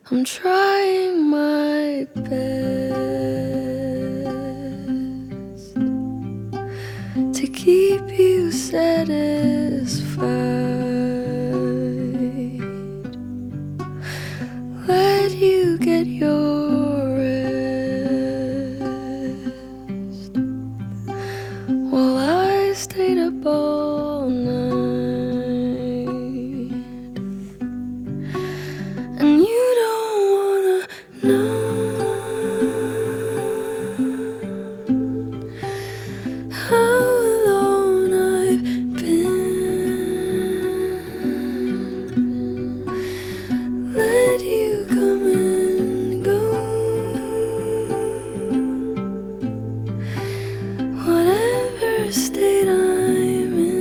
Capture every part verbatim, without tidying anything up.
I'm trying my best to keep you satisfied. Let you get your rest while I stayed up all night. And you don't wanna know how alone I've been. Let you come and go. Whatever state I'm in,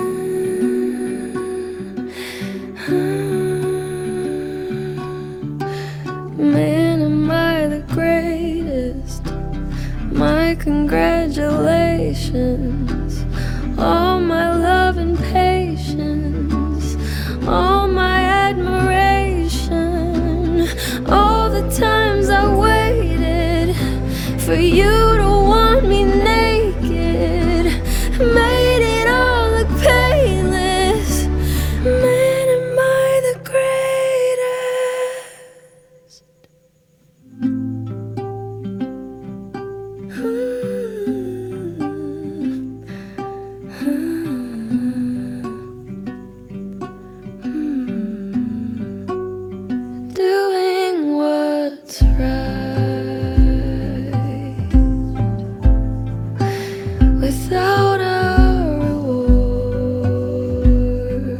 man, am I the greatest? My congratulations, all my love and patience, all my admiration, all the times I waited for you to want me naked, made it all look painless. Man, am I the greatest? Doing what's right without a reward,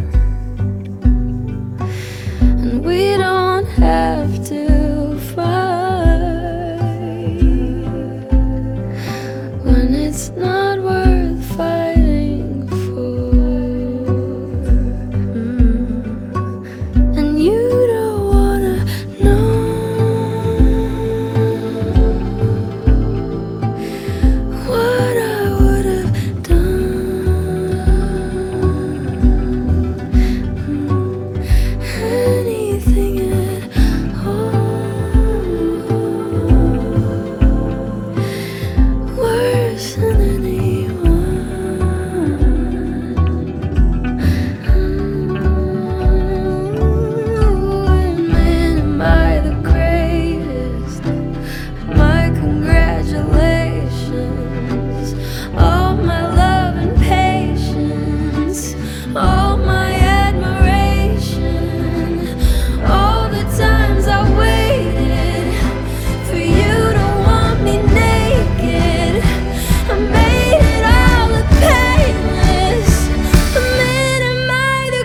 and we don't have to fight when it's not worth fighting for. Mm. And you don't wanna know what I would have done. Mm. Anything at all, worse than anyone. Man, am I the greatest? My congratulations, all my love and patience, all my admiration, all the times I waited for you to want me naked, I made it all look painless. Man, am I the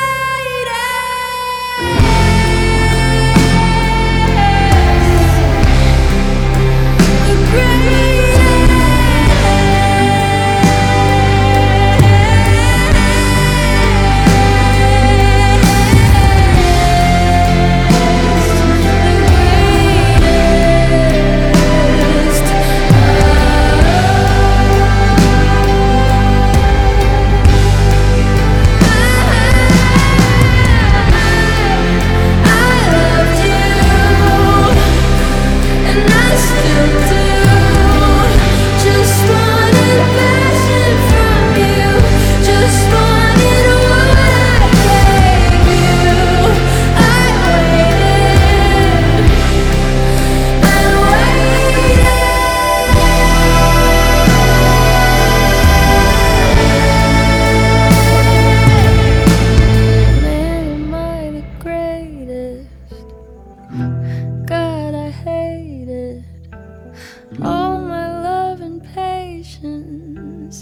God, I hate it. All my love and patience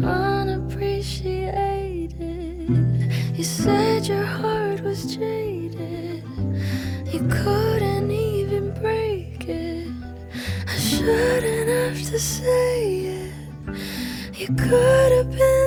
unappreciated. You said your heart was jaded, you couldn't even break it. I shouldn't have to say it. You could have been